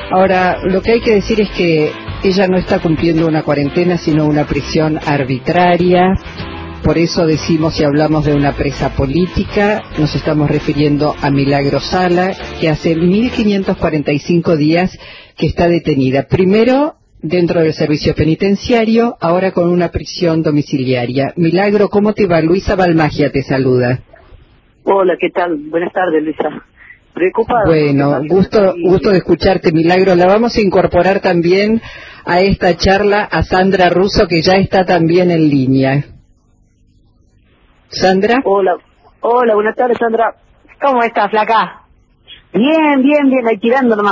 Ahora, lo que hay que decir es que ella no está cumpliendo una cuarentena, sino una prisión arbitraria. Por eso decimos y hablamos de una presa política, nos estamos refiriendo a Milagro Sala, que hace 1545 días que está detenida. Primero dentro del servicio penitenciario, ahora con una prisión domiciliaria. Milagro, ¿cómo te va? Luisa Balmagia te saluda. Hola, ¿qué tal? Buenas tardes, Luisa. Preocupada. Bueno, gusto de escucharte, Milagro. La vamos a incorporar también a esta charla a Sandra Russo, que ya está también en línea. ¿Sandra? Hola, buenas tardes, Sandra. ¿Cómo estás, flaca? Bien, ahí tirando nomás.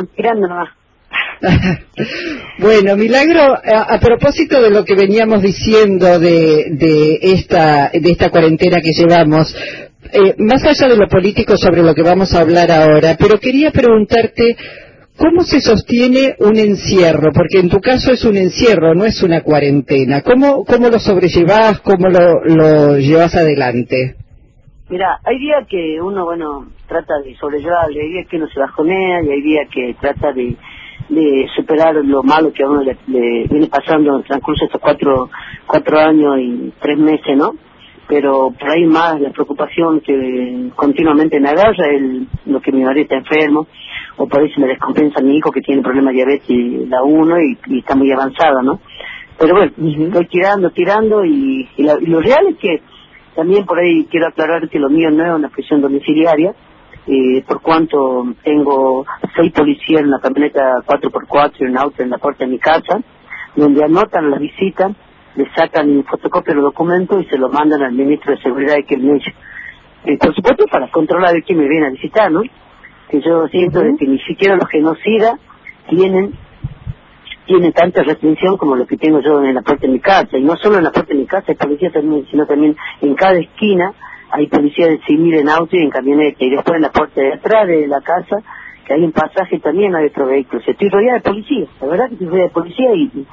Bueno, Milagro, a propósito de lo que veníamos diciendo de esta cuarentena que llevamos, más allá de lo político sobre lo que vamos a hablar ahora, pero quería preguntarte ¿cómo se sostiene un encierro? Porque en tu caso es un encierro, no es una cuarentena. ¿Cómo lo sobrellevás? ¿Cómo lo llevas adelante? Mira, hay días que uno, trata de sobrellevar, hay días que uno se bajonea y hay días que trata de superar lo malo que a uno le viene pasando en el transcurso de estos cuatro años y 3 meses, ¿no? Pero por ahí más la preocupación que continuamente me agarra lo que mi marido está enfermo, o por ahí se me descompensa mi hijo que tiene problemas de diabetes la 1 y está muy avanzada, ¿no? Pero bueno, estoy tirando y lo real es que también por ahí quiero aclarar que lo mío no es una prisión domiciliaria, por cuanto tengo 6 policías en la camioneta 4x4 y un auto en la puerta de mi casa, donde anotan las visitas, le sacan fotocopia de los documentos y se lo mandan al ministro de Seguridad, que es el por supuesto para controlar de quién me viene a visitar, ¿no? Que yo siento de que ni siquiera los genocidas tienen tanta restricción como lo que tengo yo en la puerta de mi casa, y no solo en la puerta de mi casa hay policías también, sino también en cada esquina hay policías de civil en auto y en camioneta, y después en la puerta de atrás de la casa, que hay un pasaje también hay otro vehículo. O sea, estoy rodeada de policías, la verdad que estoy rodeada de policías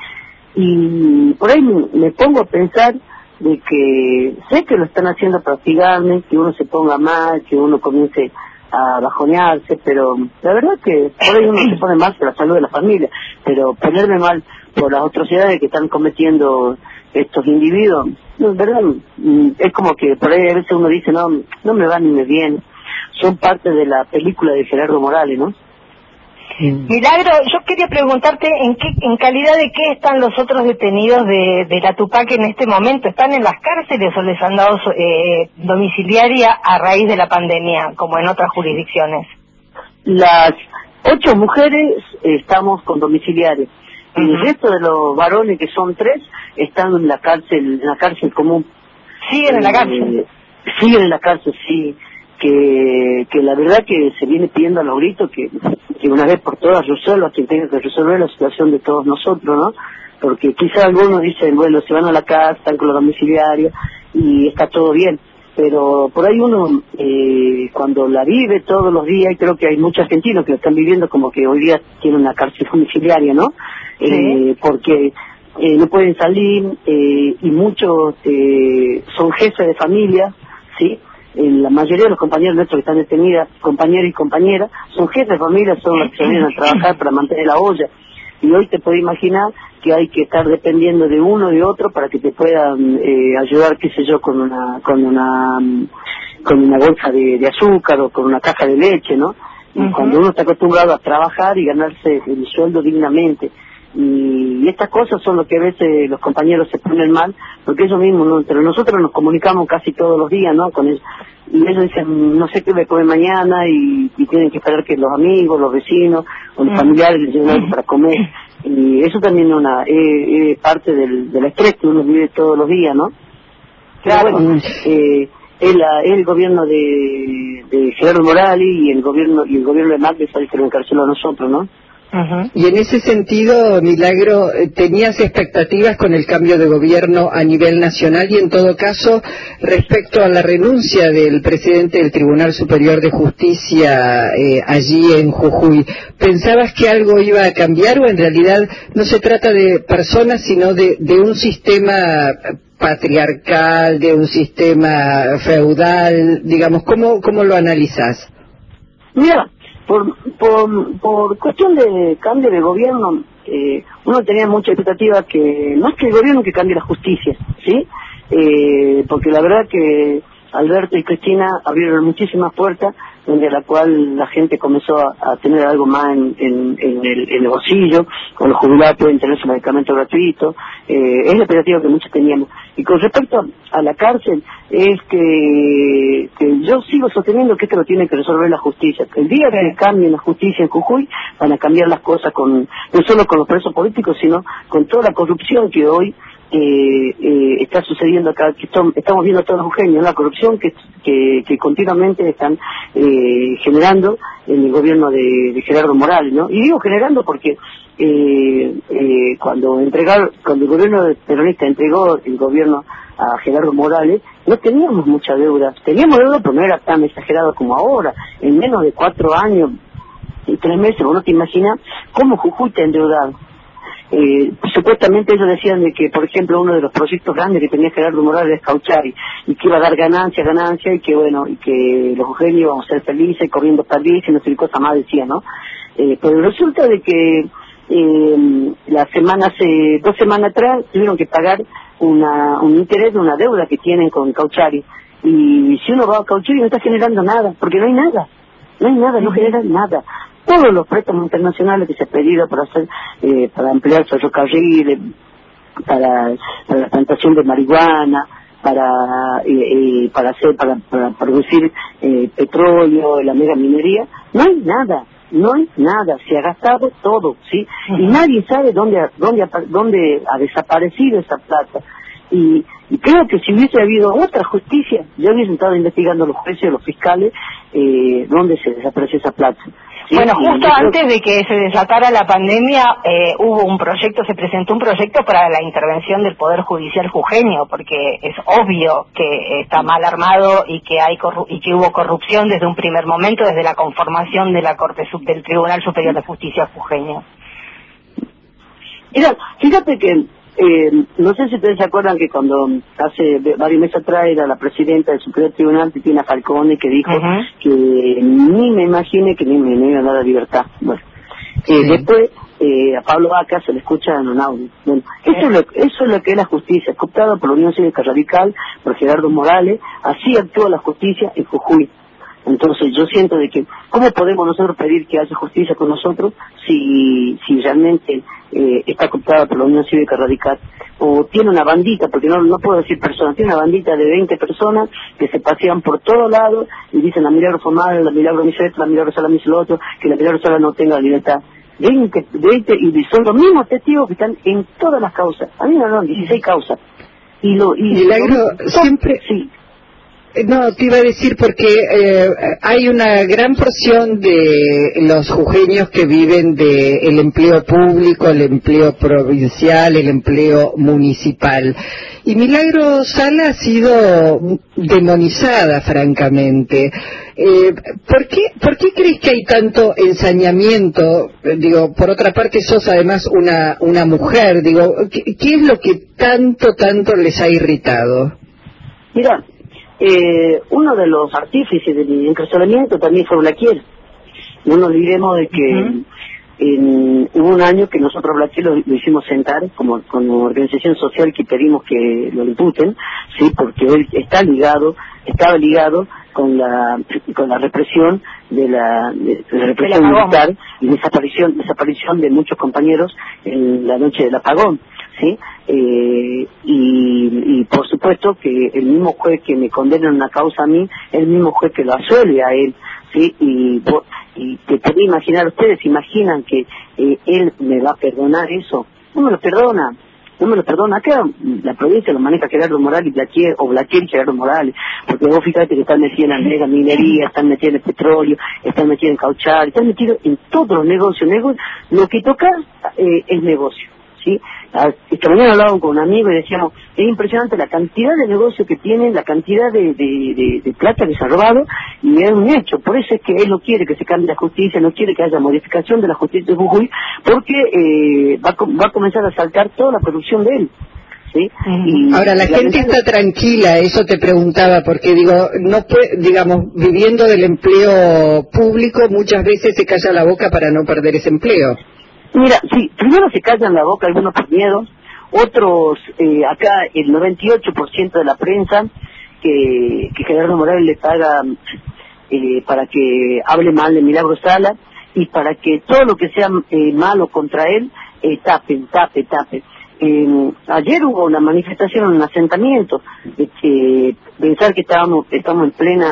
y por ahí me pongo a pensar de que sé que lo están haciendo para hostigarme, que uno se ponga mal, que uno comience a bajonearse, pero la verdad que por ahí uno se pone mal por la salud de la familia, pero ponerme mal por las atrocidades que están cometiendo estos individuos, no, es verdad, es como que por ahí a veces uno dice, no me va ni me viene, son parte de la película de Gerardo Morales, ¿no? Milagro, yo quería preguntarte en calidad de qué están los otros detenidos de la Tupac en este momento. ¿Están en las cárceles o les han dado domiciliaria a raíz de la pandemia, como en otras jurisdicciones? Las 8 mujeres estamos con domiciliario. Y el resto de los varones, que son 3, están en la cárcel común. ¿Siguen en la cárcel? Siguen en la cárcel, sí. Que la verdad que se viene pidiendo a los gritos que una vez por todas resuelva quien tenga que resolver la situación de todos nosotros, ¿no? Porque quizá algunos dicen, bueno, se van a la casa, están con los domiciliarios y está todo bien, pero por ahí uno cuando la vive todos los días, y creo que hay muchos argentinos que lo están viviendo como que hoy día tienen una cárcel domiciliaria, ¿no? Sí. Porque no pueden salir y muchos son jefes de familia, ¿sí? La mayoría de los compañeros nuestros que están detenidas, compañeros y compañeras, son jefes de familia, son los que se vienen a trabajar para mantener la olla. Y hoy te puedes imaginar que hay que estar dependiendo de uno y de otro para que te puedan ayudar, qué sé yo, con una bolsa de azúcar o con una caja de leche, ¿no? Y cuando uno está acostumbrado a trabajar y ganarse el sueldo dignamente. Y estas cosas son lo que a veces los compañeros se ponen mal, porque ellos mismos, ¿no? Entre nosotros nos comunicamos casi todos los días, ¿no? Con ellos. Y ellos dicen, no sé qué voy a comer mañana, y tienen que esperar que los amigos, los vecinos, o los familiares les lleven algo para comer. Y eso también es parte del estrés que uno vive todos los días, ¿no? Claro. Pero bueno, es el gobierno de Gerardo Morales y el gobierno de Macri es el que lo encarceló a nosotros, ¿no? Y en ese sentido, Milagro, ¿tenías expectativas con el cambio de gobierno a nivel nacional? Y en todo caso, respecto a la renuncia del presidente del Tribunal Superior de Justicia allí en Jujuy, ¿pensabas que algo iba a cambiar o en realidad no se trata de personas sino de un sistema patriarcal, de un sistema feudal, digamos? ¿Cómo lo analizás? Mira, por cuestión de cambio de gobierno, uno tenía mucha expectativa que, más que el gobierno, que cambie la justicia, ¿sí? Porque la verdad que Alberto y Cristina abrieron muchísimas puertas, donde a la cual la gente comenzó a tener algo más en el bolsillo, con los jubilados pueden tener su medicamento gratuito, es la expectativa que muchos teníamos. Y con respecto a la cárcel, es que yo sigo sosteniendo que esto lo tiene que resolver la justicia. El día que cambien la justicia en Jujuy, van a cambiar las cosas no solo con los presos políticos, sino con toda la corrupción que hoy está sucediendo acá, que estamos viendo todos los jujeños, la corrupción que continuamente están generando en el gobierno de Gerardo Morales, ¿no? Y digo generando porque cuando el gobierno peronista entregó el gobierno a Gerardo Morales, no teníamos mucha deuda. Teníamos deuda, pero no era tan exagerado como ahora. En menos de 4 años y 3 meses, vos no te imaginas cómo Jujuy está endeudado. Supuestamente ellos decían de que, por ejemplo, uno de los proyectos grandes que tenía Gerardo Morales es Cauchari, y que iba a dar ganancia, y que bueno, y que los jujeños íbamos a ser felices, corriendo felices, y no sé qué cosa más decía, ¿no? Pero resulta de que hace 2 semanas atrás tuvieron que pagar un interés de una deuda que tienen con Cauchari, y si uno va a Cauchari no está generando nada, porque no hay nada, no genera nada. Todos los préstamos internacionales que se ha pedido para ampliar ferrocarriles, para la plantación de marihuana, para producir petróleo, la mega minería, no hay nada, se ha gastado todo, ¿sí? Y nadie sabe dónde ha desaparecido esa plata. Y creo que si hubiese habido otra justicia, yo hubiese estado investigando los jueces, los fiscales, dónde se desapareció esa plata. ¿Sí? Bueno, justo antes de que se desatara la pandemia, se presentó un proyecto para la intervención del Poder Judicial jujeño, porque es obvio que está mal armado y que hubo corrupción desde un primer momento, desde la conformación de la del Tribunal Superior de Justicia jujeño. Mira, fíjate que no sé si ustedes se acuerdan que cuando hace varios meses atrás era la presidenta del Superior Tribunal, Titina Falcone, que dijo que ni me imagine que ni me iba a dar la libertad. Bueno, después a Pablo Vaca se le escucha en un audio. Bueno, eso es lo que es la justicia, cooptada por la Unión Cívica Radical, por Gerardo Morales. Así actúa la justicia en Jujuy. Entonces yo siento de que ¿cómo podemos nosotros pedir que haya justicia con nosotros si realmente está cooptada por la Unión Cívica Radical? O tiene una bandita, porque no puedo decir personas, tiene una bandita de 20 personas que se pasean por todos lados y dicen la Milagro Formal, la Milagro Miset, la Milagro Sala Miset, lo otro, que la Milagro Sala no tenga libertad. 20 y son los mismos testigos que están en todas las causas. A mí me dan 16 causas. Milagro siempre... Sí. No, te iba a decir porque hay una gran porción de los jujeños que viven del empleo público, el empleo provincial, el empleo municipal. Y Milagro Sala ha sido demonizada, francamente. ¿Por qué crees que hay tanto ensañamiento? Digo, por otra parte sos además una mujer. Digo, ¿qué es lo que tanto les ha irritado? Mira, uno de los artífices del encarcelamiento también fue Blaquier. No nos olvidemos de que hubo un año que nosotros Blaquier lo hicimos sentar como organización social, que pedimos que lo imputen, sí, porque él estaba ligado con la represión de la represión militar y desaparición de muchos compañeros en la noche del apagón, sí. Y por supuesto que el mismo juez que me condena en una causa a mí, el mismo juez que lo absuelve a él, sí. Y te podría imaginar, ustedes imaginan que él me va a perdonar eso. No me lo perdona. Acá la provincia lo maneja Gerardo Morales o Blaquier y Gerardo Morales, porque vos fíjate que están metidos en la mega minería, están metidos en el petróleo, están metidos en Cauchari, están metidos en todos los negocios. Lo que toca es negocio, ¿sí? Esta mañana hablábamos con un amigo y decíamos, es impresionante la cantidad de negocios que tienen, la cantidad de plata que se ha robado, y es un hecho. Por eso es que él no quiere que se cambie la justicia, no quiere que haya modificación de la justicia de Jujuy, porque va a comenzar a saltar toda la producción de él. ¿sí? Y ahora la gente está tranquila, eso te preguntaba, porque digo, no puede, digamos, viviendo del empleo público, muchas veces se calla la boca para no perder ese empleo. Mira, sí, primero se callan la boca algunos por miedo, otros, acá el 98% de la prensa que Gerardo Morales le paga para que hable mal de Milagro Sala y para que todo lo que sea malo contra él, tape. Ayer hubo una manifestación en un asentamiento, pensar que estamos en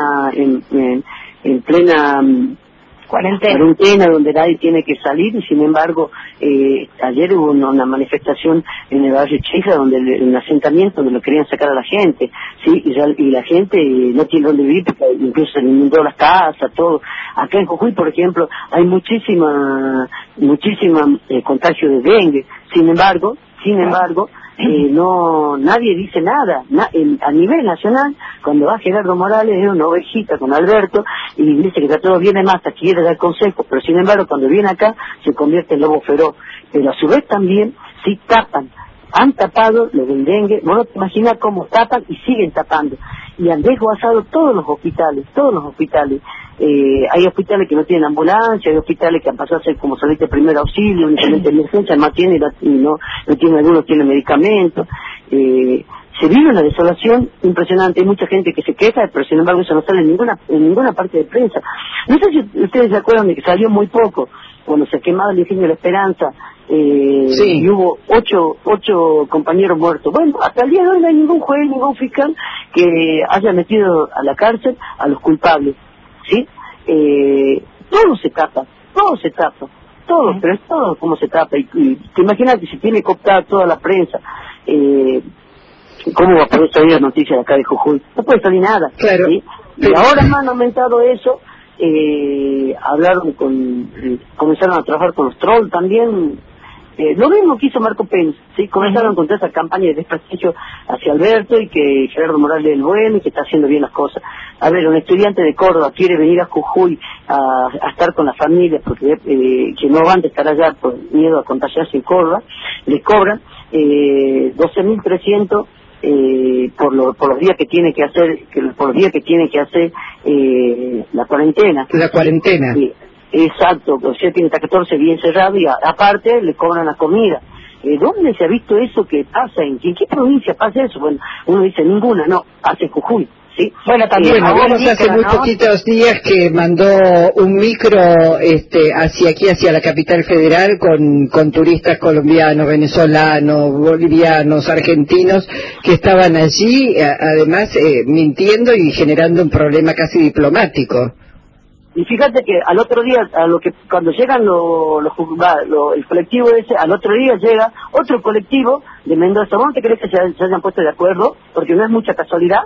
plena cuarentena donde nadie tiene que salir, y sin embargo ayer hubo una manifestación en el barrio Chija, donde en un asentamiento donde lo querían sacar a la gente, sí, y la gente no tiene dónde vivir porque incluso se inundó las casas, todo. Acá en Jujuy, por ejemplo, hay muchísima contagio de dengue. Sin embargo, no, nadie dice nada. A nivel nacional, cuando va Gerardo Morales es una ovejita con Alberto y dice que está todo bien de masa, quiere dar consejos, pero sin embargo cuando viene acá se convierte en lobo feroz. Pero a su vez también sí han tapado lo del dengue. Vos no te imaginas cómo tapan y siguen tapando, y han desguazado todos los hospitales. Hay hospitales que no tienen ambulancia, hay hospitales que han pasado a ser como salita de primer auxilio, únicamente emergencia, más tiene y no tiene, algunos tienen medicamentos. Se vive una desolación impresionante. Hay mucha gente que se queja, pero sin embargo eso no sale en ninguna parte de prensa. No sé si ustedes se acuerdan de que salió muy poco cuando se quemaba el Ingenio de la Esperanza, sí, y hubo ocho compañeros muertos. Bueno, hasta el día de hoy no hay ningún juez, ningún fiscal que haya metido a la cárcel a los culpables, ¿sí? Todo se tapa, pero es todo como se tapa. Y te imaginas que si tiene cooptada toda la prensa, ¿cómo va a poder salir noticias de acá de Jujuy? No puede salir nada, claro. ¿sí? Y ahora más han aumentado eso. Comenzaron a trabajar con los trolls también. Lo mismo que hizo Marco Pence, ¿sí? Comenzaron con toda esa campaña de desprestigio hacia Alberto y que Gerardo Morales es el bueno y que está haciendo bien las cosas. A ver, un estudiante de Córdoba quiere venir a Jujuy a estar con la familia porque que no van a estar allá por miedo a contagiarse en Córdoba, le cobran 12.300 por los días que tiene que hacer la cuarentena. Sí, exacto, o sea, tiene hasta 14 bien cerrado y aparte le cobran la comida. ¿Dónde se ha visto eso que pasa? ¿En qué provincia pasa eso? Bueno, uno dice ninguna, no, hace Jujuy. ¿Sí? Bueno, también hace muy poquitos días que mandó un micro hacia la capital federal con turistas colombianos, venezolanos, bolivianos, argentinos que estaban allí, además mintiendo y generando un problema casi diplomático. Y fíjate que al otro día, cuando llegan el colectivo ese, al otro día llega otro colectivo de Mendoza. ¿Vos no te crees que se hayan puesto de acuerdo? Porque no es mucha casualidad.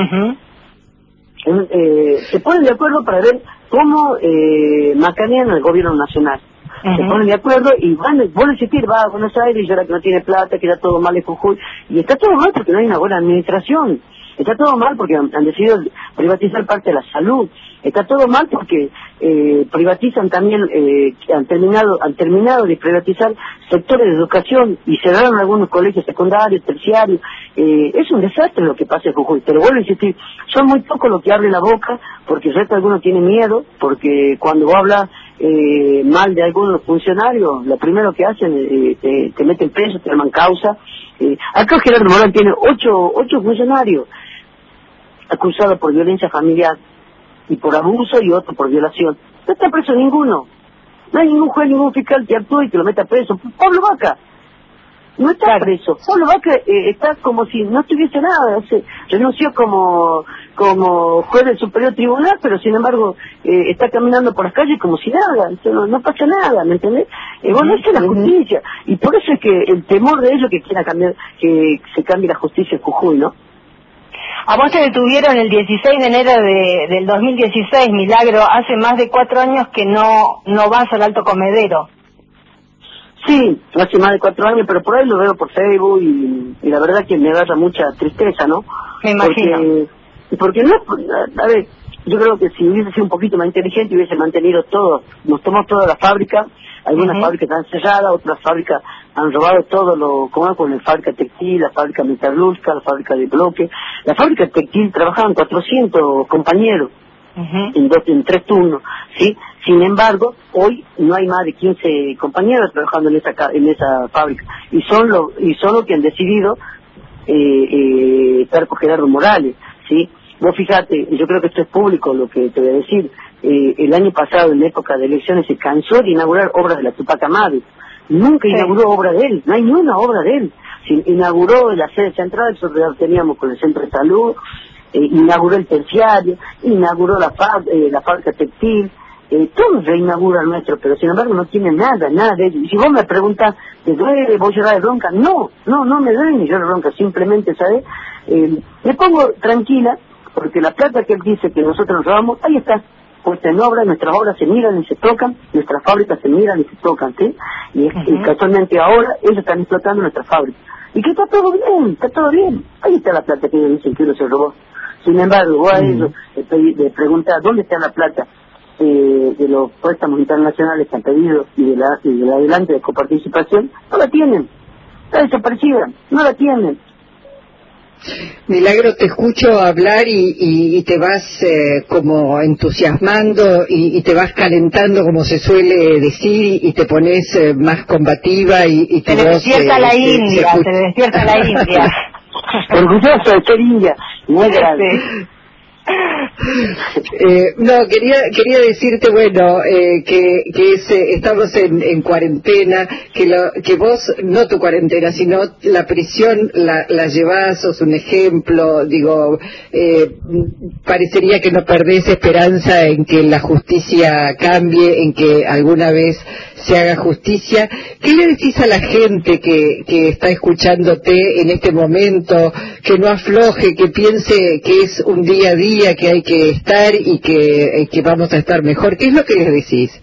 Se ponen de acuerdo para ver cómo macanean al gobierno nacional. Se ponen de acuerdo y va a Buenos Aires y llora que no tiene plata, que está todo mal en Jujuy. Y está todo mal porque no hay una buena administración. Está todo mal porque han decidido privatizar parte de la salud. Está todo mal porque privatizan también, han terminado de privatizar sectores de educación y cerraron algunos colegios secundarios, terciarios. Es un desastre lo que pasa en Jujuy. Pero vuelvo a insistir, son muy pocos los que abren la boca porque el resto de algunos tiene miedo, porque cuando vos hablas mal de algunos funcionarios, lo primero que hacen te meten preso, te arman causa. Acá Gerardo Morales tiene ocho funcionarios acusados por violencia familiar y por abuso y otro por violación. No está preso ninguno. No hay ningún juez, ningún fiscal que actúe y que lo meta preso. Pablo Vaca no está preso. Pablo Vaca está como si no tuviese nada. Renunció como juez del Superior Tribunal, pero sin embargo está caminando por las calles como si nada. No pasa nada, ¿me entendés? Bueno, esa es la justicia. Y por eso es que el temor de ellos que quiera cambiar, que se cambie la justicia en Jujuy, ¿no? A vos te detuvieron el 16 de enero del 2016, Milagro. Hace más de 4 años que no vas al Alto Comedero. Sí, hace más de 4 años, pero por ahí lo veo por Facebook y la verdad que me agarra mucha tristeza, ¿no? Me imagino. Porque no, a ver, yo creo que si hubiese sido un poquito más inteligente hubiese mantenido todo. Nos tomó toda la fábrica, algunas fábricas están cerradas, otras fábricas han robado todo lo, como con la fábrica textil, la fábrica metalúrgica, la fábrica de bloque. La fábrica textil trabajaban 400 compañeros en 3 turnos, ¿sí? Sin embargo, hoy no hay más de 15 compañeros trabajando en esa fábrica, y son los que han decidido estar con Gerardo Morales, ¿sí? Vos fíjate, yo creo que esto es público lo que te voy a decir. El año pasado, en época de elecciones, se cansó de inaugurar obras de la Tupac Amaru. Nunca inauguró obra de él, no hay ni una obra de él. Inauguró la sede central, eso lo teníamos con el centro de salud, inauguró el terciario, inauguró la fábrica textil, todos reinauguran nuestro, pero sin embargo no tiene nada de ello. Y si vos me preguntas, ¿te duele? ¿Vos llorás de bronca? No me duele ni lloro de bronca, simplemente, ¿sabes? Me pongo tranquila, porque la plata que él dice que nosotros nos robamos, ahí está, puesta en obra, nuestras obras se miran y se tocan, nuestras fábricas se miran y se tocan, ¿sí? Y casualmente ahora ellos están explotando nuestras fábricas. Y que está todo bien, ahí está la plata que ellos dicen que uno se robó. Sin embargo, vos a ellos le preguntás, ¿dónde está la plata de los préstamos internacionales que han pedido y de la adelante de coparticipación? No la tienen, está desaparecida, no la tienen. Milagro, te escucho hablar y te vas como entusiasmando y te vas calentando, como se suele decir, y te pones más combativa y te despierta la India, te despierta la India. Orgulloso de ser india, muy grande. No, quería decirte, bueno, que estamos en cuarentena, que vos, no tu cuarentena, sino la prisión la llevás, sos un ejemplo, digo, parecería que no perdés esperanza en que la justicia cambie, en que alguna vez se haga justicia. ¿Qué le decís a la gente que está escuchándote en este momento, que no afloje, que piense que es un día a día, que hay que estar y que vamos a estar mejor? ¿Qué es lo que les decís?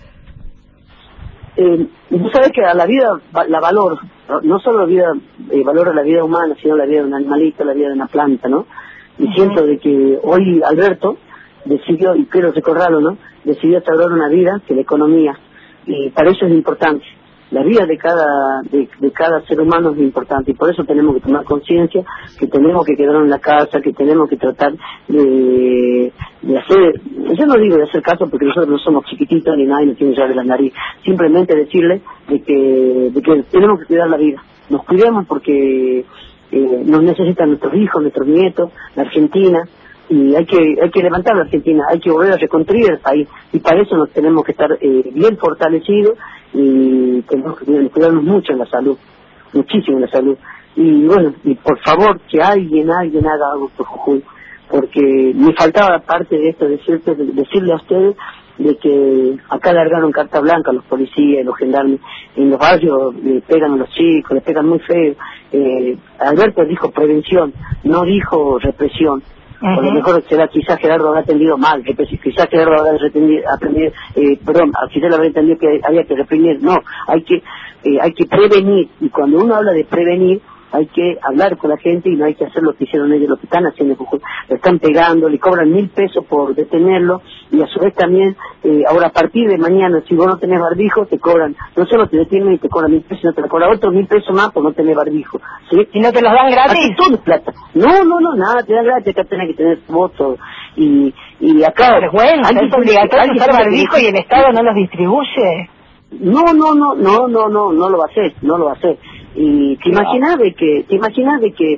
Tú sabes que a la vida la valoro, no solo la vida, valoro la vida humana, sino la vida de un animalito, la vida de una planta, ¿no? Y siento de que hoy Alberto decidió, y quiero recordarlo, ¿no? Decidió salvar una vida que la economía, y para eso es importante. La vida de cada ser humano es importante, y por eso tenemos que tomar conciencia que tenemos que quedarnos en la casa, que tenemos que tratar de hacer, yo no digo de hacer caso porque nosotros no somos chiquititos ni nadie nos tiene llave de la nariz, simplemente decirle de que tenemos que cuidar la vida, nos cuidemos porque nos necesitan nuestros hijos, nuestros nietos, la Argentina, y hay que levantar la Argentina, hay que volver a reconstruir el país, y para eso nos tenemos que estar bien fortalecidos, y tenemos que cuidarnos mucho en la salud, muchísimo en la salud, y bueno, y por favor que alguien haga algo por Jujuy, porque me faltaba parte de esto, decirle a ustedes de que acá largaron carta blanca a los policías, los gendarmes, en los barrios le pegan a los chicos, les pegan muy feo. Alberto dijo prevención, no dijo represión. Por lo mejor quizás Gerardo habrá atendido mal, quizás Gerardo habrá aprendido, quizás lo habrá entendido que había que reprimir. No, hay que prevenir, y cuando uno habla de prevenir, hay que hablar con la gente y no hay que hacer lo que hicieron ellos, lo que están haciendo en Jujuy. Le están pegando, le cobran 1.000 pesos por detenerlo, y a su vez también, ahora a partir de mañana, si vos no tenés barbijo, te cobran, no solo te detienen y te cobran 1.000 pesos, sino te cobran otros 1.000 pesos más por no tener barbijo, ¿sí? ¿Y no te los dan gratis? Aquí todo es plata. No, nada, te dan gratis, acá tenés que tener votos, y acá... Pero bueno, es obligatorio usar barbijo y el Estado no los distribuye. No lo va a hacer, y te imaginas de que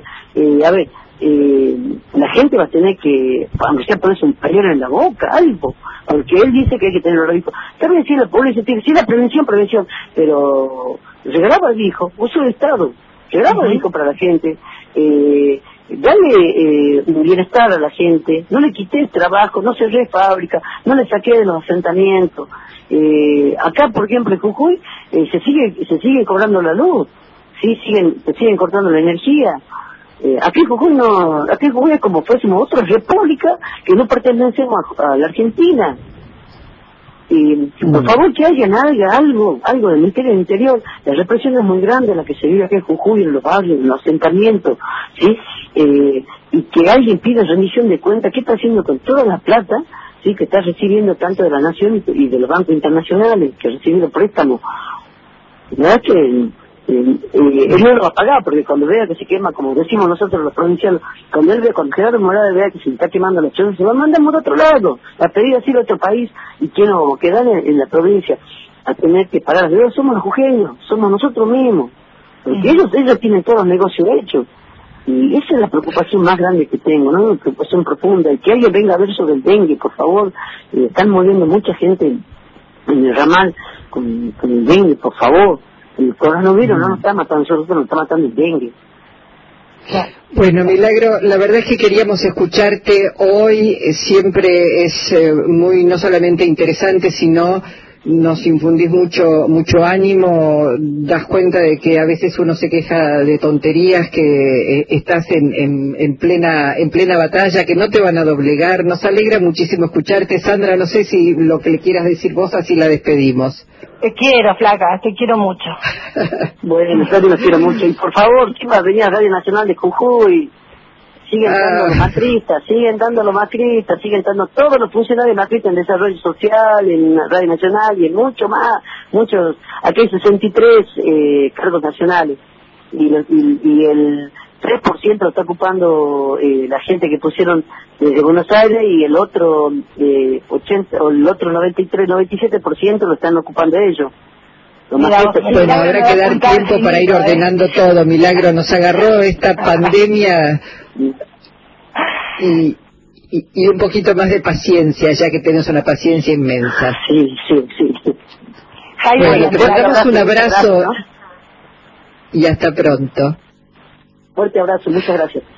la gente va a tener que, aunque sea ponerse un pañuelo en la boca, algo, porque él dice que hay que tener barbijo. También decir la policía, sí, la prevención, pero regalar barbijo, uso del Estado, regalar barbijo para la gente, dale un bienestar a la gente, no le quites trabajo, no cerré fábrica, no le saqué de los asentamientos. Acá, por ejemplo, en Jujuy se sigue cobrando la luz, sí, se siguen cortando la energía. Aquí en Jujuy es como fuésemos otra república que no pertenecemos a la Argentina. Por favor, que alguien haga algo del Ministerio del Interior. La represión es muy grande, la que se vive aquí en Jujuy, en los barrios, en los asentamientos, ¿sí? Y que alguien pida rendición de cuentas, ¿qué está haciendo con toda la plata, sí, que está recibiendo tanto de la Nación y de los bancos internacionales, que ha recibido préstamos? La verdad que él no lo va a pagar, porque cuando vea que se quema, como decimos nosotros los provincianos, cuando Gerardo Morales vea que se está quemando la ciudad, se va a mandar por otro lado, a pedir asilo a otro país, y que no quedan en la provincia a tener que pagar las deudas, somos los jujeños, somos nosotros mismos, porque ellos tienen todos los negocios hechos. Y esa es la preocupación más grande que tengo, ¿no? Una preocupación profunda. Y que alguien venga a ver sobre el dengue, por favor. Están muriendo mucha gente en el ramal con el dengue, por favor. El coronavirus no nos está matando, nosotros nos está matando el dengue. Bueno, Milagro, la verdad es que queríamos escucharte hoy. Siempre es muy, no solamente interesante, sino nos infundís mucho ánimo. Das cuenta de que a veces uno se queja de tonterías, que estás en plena batalla, que no te van a doblegar. Nos alegra muchísimo escucharte. Sandra, no sé si lo que le quieras decir vos, así la despedimos. Te quiero, flaca, te quiero mucho. Bueno, yo te lo quiero mucho. Y por favor, chicas, venía a Radio Nacional de Jujuy. Siguen dando los macristas, siguen dando todos los funcionarios macristas en desarrollo social, en Radio Nacional y en mucho más, muchos, aquí hay 63 cargos nacionales y el 3% lo está ocupando la gente que pusieron desde Buenos Aires y el otro 97% lo están ocupando ellos. Bueno, habrá que dar tiempo para ir ordenando todo. Milagro, nos agarró esta pandemia y un poquito más de paciencia, ya que tenemos una paciencia inmensa. Sí. Bueno, te mandamos un abrazo y hasta pronto. Fuerte abrazo, muchas gracias.